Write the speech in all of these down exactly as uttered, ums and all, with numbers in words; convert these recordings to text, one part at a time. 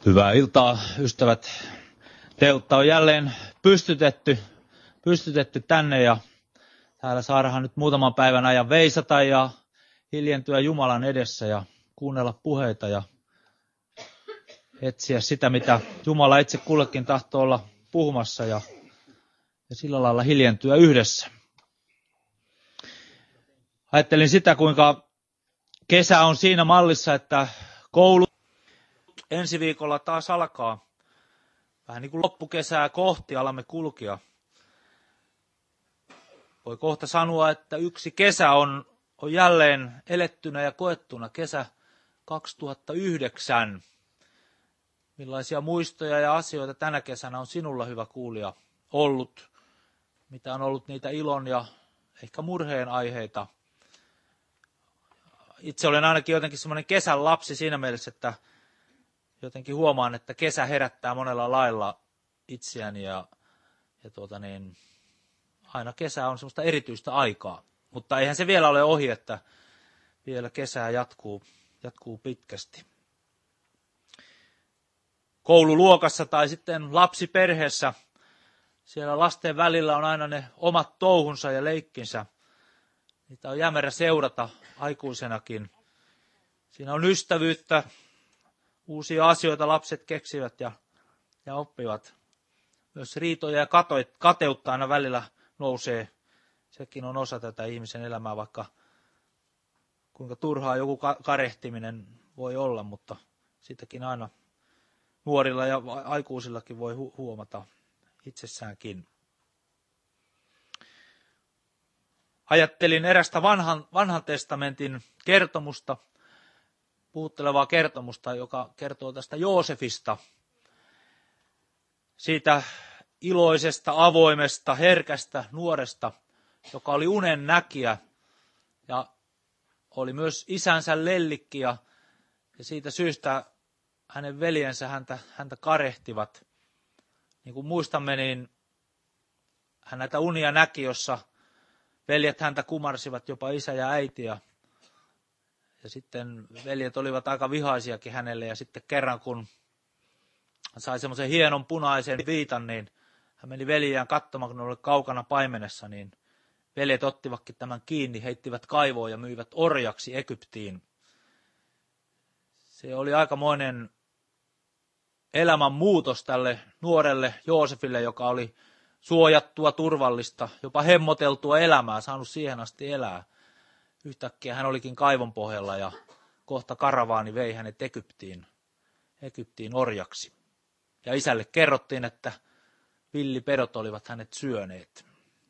Hyvää iltaa, ystävät. Teltta on jälleen pystytetty, pystytetty tänne ja täällä saadaan nyt muutaman päivän ajan veisata ja hiljentyä Jumalan edessä ja kuunnella puheita ja etsiä sitä, mitä Jumala itse kullekin tahtoo olla puhumassa ja, ja sillä lailla hiljentyä yhdessä. Ajattelin sitä, kuinka kesä on siinä mallissa, että koulu ensi viikolla taas alkaa. Vähän niin kuin loppukesää kohti alamme kulkea. Voi kohta sanoa, että yksi kesä on, on jälleen elettynä ja koettuna, kesä kaksituhattayhdeksän. Millaisia muistoja ja asioita tänä kesänä on sinulla, hyvä kuulija, ollut? Mitä on ollut niitä ilon ja ehkä murheen aiheita? Itse olen ainakin jotenkin semmoinen kesän lapsi siinä mielessä, että jotenkin huomaan, että kesä herättää monella lailla itseäni ja, ja tuota niin, aina kesä on semmoista erityistä aikaa. Mutta eihän se vielä ole ohi, että vielä kesää jatkuu, jatkuu pitkästi. Koululuokassa tai sitten lapsiperheessä, siellä lasten välillä on aina ne omat touhunsa ja leikkinsä. Niitä on jämerä seurata aikuisenakin. Siinä on ystävyyttä, uusia asioita lapset keksivät ja, ja oppivat. Myös riitoja ja kateutta aina välillä nousee. Sekin on osa tätä ihmisen elämää, vaikka kuinka turhaa joku karehtiminen voi olla, mutta sitäkin aina nuorilla ja aikuisillakin voi hu- huomata itsessäänkin. Ajattelin erästä vanhan, vanhan testamentin kertomusta, puhuttelevaa kertomusta, joka kertoo tästä Joosefista, siitä iloisesta, avoimesta, herkästä nuoresta, joka oli unen näkijä ja oli myös isänsä lellikki ja, ja siitä syystä hänen veljensä häntä, häntä karehtivat. Niin kuin muistamme, niin hän näitä unia näki, jossa veljet häntä kumarsivat, jopa isä ja äiti. Ja, ja sitten veljet olivat aika vihaisiakin hänelle. Ja sitten kerran, kun hän sai semmoisen hienon punaisen viitan, niin hän meni veljiään katsomaan, kun ne oli kaukana paimenessa, niin veljet ottivatkin tämän kiinni, heittivät kaivoon ja myivät orjaksi Egyptiin. Se oli aikamoinen elämän muutos tälle nuorelle Joosefille, joka oli suojattua, turvallista, jopa hemmoteltua elämää, saanut siihen asti elää. Yhtäkkiä hän olikin kaivon pohjalla ja kohta karavaani vei hänet Egyptiin, Egyptiin orjaksi. Ja isälle kerrottiin, että villipedot olivat hänet syöneet.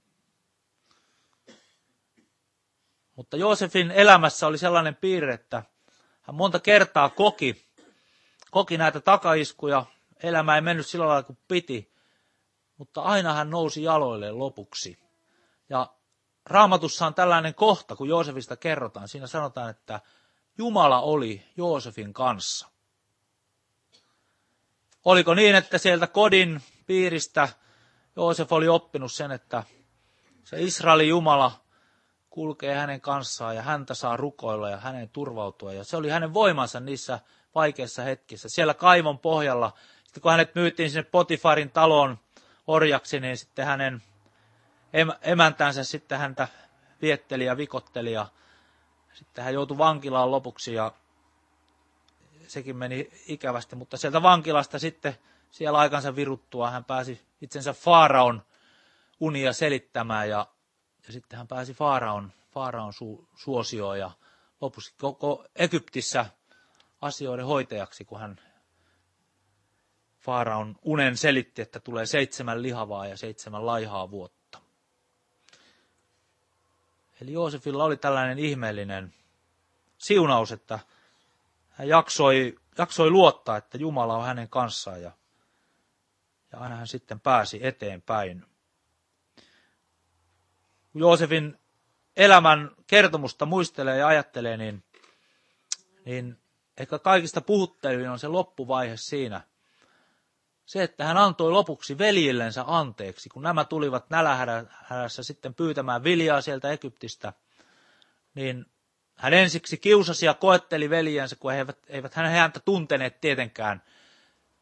Mutta Joosefin elämässä oli sellainen piirre, että hän monta kertaa koki, koki näitä takaiskuja. Elämä ei mennyt sillä lailla kuin piti, mutta aina hän nousi jaloille lopuksi. Ja Raamatussa on tällainen kohta, kun Joosefista kerrotaan. Siinä sanotaan, että Jumala oli Joosefin kanssa. Oliko niin, että sieltä kodin piiristä Joosef oli oppinut sen, että se Israelin Jumala kulkee hänen kanssaan ja häntä saa rukoilla ja hänen turvautua. Ja se oli hänen voimansa niissä vaikeissa hetkissä. Siellä kaivon pohjalla, sitten kun hänet myytiin sinne Potifarin taloon orjaksi, niin sitten hänen emäntänsä sitten häntä vietteli ja vikotteli. Ja sitten hän joutui vankilaan lopuksi ja sekin meni ikävästi. Mutta sieltä vankilasta sitten siellä aikansa viruttua hän pääsi itsensä Faaraon unia selittämään ja Ja sitten hän pääsi Faaraon, Faaraon su, suosioon ja lopuksi koko Egyptissä asioiden hoitajaksi, kun hän Faaraon unen selitti, että tulee seitsemän lihavaa ja seitsemän laihaa vuotta. Eli Joosefilla oli tällainen ihmeellinen siunaus, että hän jaksoi, jaksoi luottaa, että Jumala on hänen kanssaan ja, ja aina hän sitten pääsi eteenpäin. Kun Joosefin elämän kertomusta muistelee ja ajattelee, niin, niin ehkä kaikista puhuttelevin on se loppuvaihe siinä. Se, että hän antoi lopuksi veljillensä anteeksi, kun nämä tulivat nälähädässä sitten pyytämään viljaa sieltä Egyptistä, niin hän ensiksi kiusasi ja koetteli veljensä, kun he eivät, eivät häntä tunteneet tietenkään.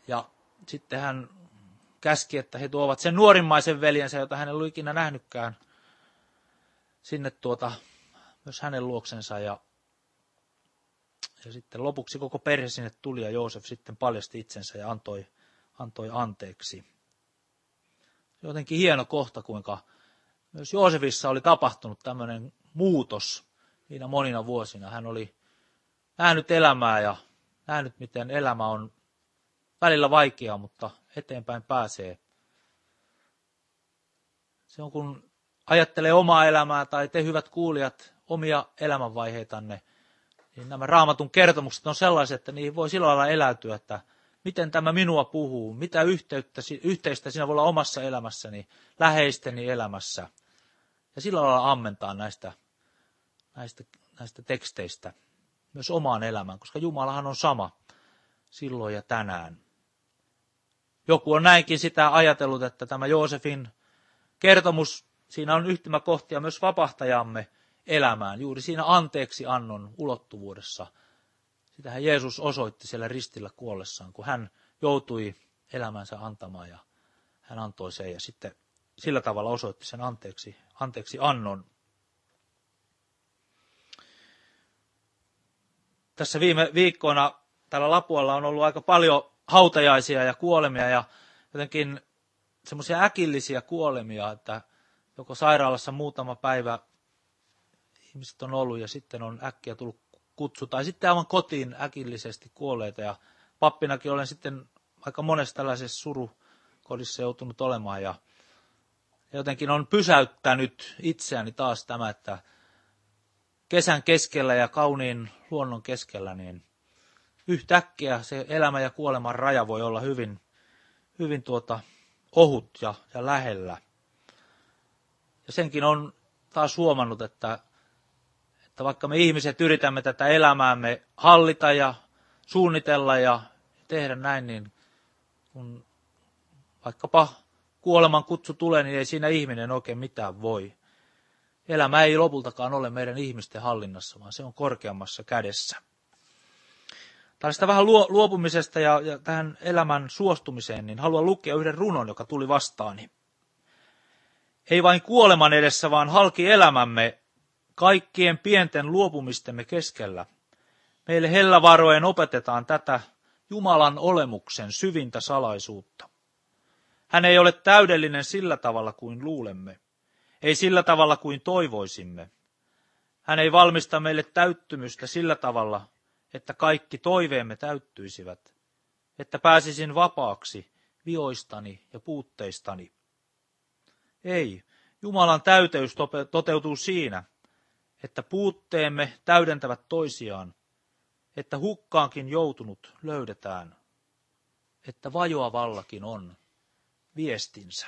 Ja sitten hän käski, että he tuovat sen nuorimmaisen veljensä, jota hän ei ollut ikinä nähnytkään, sinne tuota, myös hänen luoksensa. Ja, ja sitten lopuksi koko perhe sinne tuli ja Joosef sitten paljasti itsensä ja antoi, antoi anteeksi. Jotenkin hieno kohta, kuinka myös Joosefissa oli tapahtunut tämmöinen muutos niinä monina vuosina. Hän oli nähnyt elämää ja nähnyt, miten elämä on välillä vaikeaa, mutta eteenpäin pääsee. Se on, kun ajattelee omaa elämää tai te hyvät kuulijat omia elämänvaiheitanne, niin nämä Raamatun kertomukset on sellaiset, että niihin voi sillä lailla eläytyä, että miten tämä minua puhuu, mitä yhteyttä, yhteistä siinä voi olla omassa elämässäni, läheisteni elämässä. Ja sillä lailla ammentaa näistä, näistä, näistä teksteistä myös omaan elämään, koska Jumalahan on sama silloin ja tänään. Joku on näinkin sitä ajatellut, että tämä Joosefin kertomus, siinä on yhtymäkohtia myös vapahtajamme elämään, juuri siinä anteeksi annon ulottuvuudessa. Sitähän Jeesus osoitti siellä ristillä kuollessaan, kun hän joutui elämänsä antamaan ja hän antoi sen ja sitten sillä tavalla osoitti sen anteeksi, anteeksi annon. Tässä viime viikkoina täällä Lapualla on ollut aika paljon hautajaisia ja kuolemia ja jotenkin semmoisia äkillisiä kuolemia, että joko sairaalassa muutama päivä ihmiset on ollut ja sitten on äkkiä tullut kutsu, tai sitten aivan kotiin äkillisesti kuolleita. Ja pappinakin olen sitten aika monessa tällaisessa surukodissa joutunut olemaan ja jotenkin on pysäyttänyt itseäni taas tämä, että kesän keskellä ja kauniin luonnon keskellä, niin yhtäkkiä se elämä ja kuoleman raja voi olla hyvin, hyvin tuota ohut ja, ja lähellä. Ja senkin on taas huomannut, että, että vaikka me ihmiset yritämme tätä elämäämme hallita ja suunnitella ja tehdä näin, niin kun vaikkapa kuoleman kutsu tulee, niin ei siinä ihminen oikein mitään voi. Elämä ei lopultakaan ole meidän ihmisten hallinnassa, vaan se on korkeammassa kädessä. Tällaista vähän luopumisesta ja, ja tähän elämän suostumiseen, niin haluan lukea yhden runon, joka tuli vastaani. Ei vain kuoleman edessä, vaan halki elämämme, kaikkien pienten luopumistemme keskellä. Meille hellävaroen opetetaan tätä Jumalan olemuksen syvintä salaisuutta. Hän ei ole täydellinen sillä tavalla kuin luulemme, ei sillä tavalla kuin toivoisimme. Hän ei valmista meille täyttymystä sillä tavalla, että kaikki toiveemme täyttyisivät, että pääsisin vapaaksi vioistani ja puutteistani. Ei, Jumalan täyteys toteutuu siinä, että puutteemme täydentävät toisiaan, että hukkaankin joutunut löydetään, että vajoavallakin on viestinsä.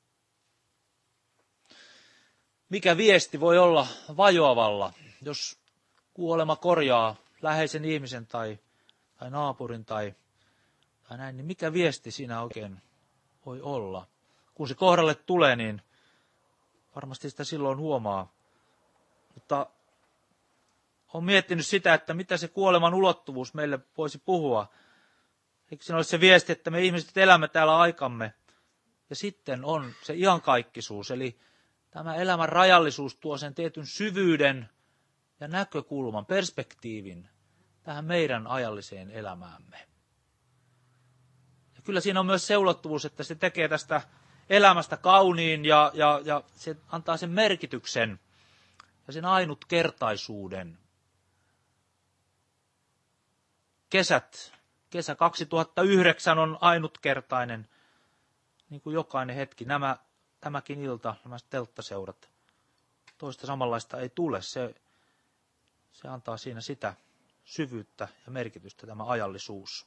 Mikä viesti voi olla vajoavalla, jos kuolema korjaa läheisen ihmisen tai, tai naapurin tai, tai näin, niin mikä viesti siinä oikein voi olla? Kun se kohdalle tulee, niin varmasti sitä silloin huomaa. Mutta olen miettinyt sitä, että mitä se kuoleman ulottuvuus meille voisi puhua. Eikö siinä ole se viesti, että me ihmiset elämme täällä aikamme. Ja sitten on se iankaikkisuus, eli tämä elämän rajallisuus tuo sen tietyn syvyyden ja näkökulman, perspektiivin tähän meidän ajalliseen elämäämme. Ja kyllä siinä on myös se ulottuvuus, että se tekee tästä elämästä kauniin ja, ja, ja se antaa sen merkityksen ja sen ainutkertaisuuden. Kesät, kesä kaksituhattayhdeksän on ainutkertainen, niin kuin jokainen hetki. Nämä, tämäkin ilta, nämä telttaseurat, toista samanlaista ei tule. Se, se antaa siinä sitä syvyyttä ja merkitystä, tämä ajallisuus.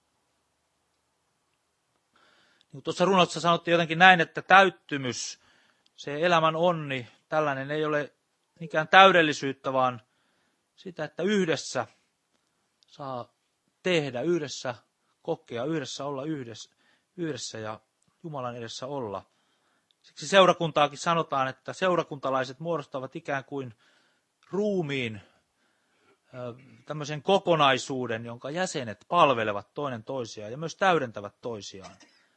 Niin tuossa runossa sanottiin jotenkin näin, että täyttymys, se elämän onni, tällainen ei ole mikään täydellisyyttä, vaan sitä, että yhdessä saa tehdä, yhdessä kokea, yhdessä olla yhdessä, yhdessä ja Jumalan edessä olla. Siksi seurakuntaakin sanotaan, että seurakuntalaiset muodostavat ikään kuin ruumiin tämmöisen kokonaisuuden, jonka jäsenet palvelevat toinen toisiaan ja myös täydentävät toisiaan.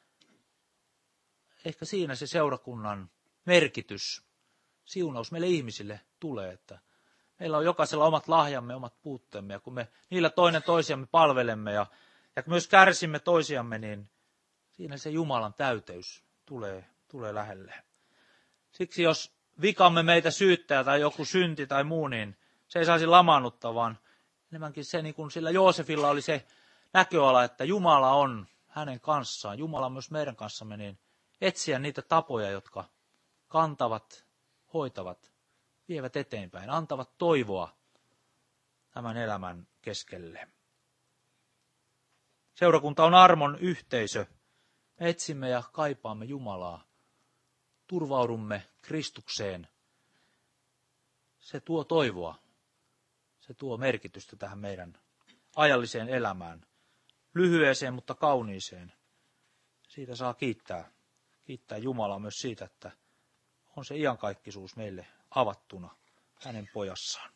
Ehkä siinä se seurakunnan merkitys, siunaus meille ihmisille tulee, että meillä on jokaisella omat lahjamme, omat puutteemme, ja kun me niillä toinen toisiamme palvelemme ja, ja myös kärsimme toisiamme, niin siinä se Jumalan täyteys tulee, tulee lähelle. Siksi jos vikamme meitä syyttää tai joku synti tai muu, niin se ei saisi lamaannuttaa, vaan enemmänkin se, niin kuin sillä Joosefilla oli se näköala, että Jumala on hänen kanssaan, Jumala on myös meidän kanssamme, niin etsiä niitä tapoja, jotka kantavat, hoitavat, vievät eteenpäin, antavat toivoa tämän elämän keskelle. Seurakunta on armon yhteisö. Me etsimme ja kaipaamme Jumalaa. Turvaudumme Kristukseen. Se tuo toivoa. Se tuo merkitystä tähän meidän ajalliseen elämään. Lyhyeseen, mutta kauniiseen. Siitä saa kiittää. Kiittää Jumalaa myös siitä, että on se iankaikkisuus meille avattuna hänen pojassaan.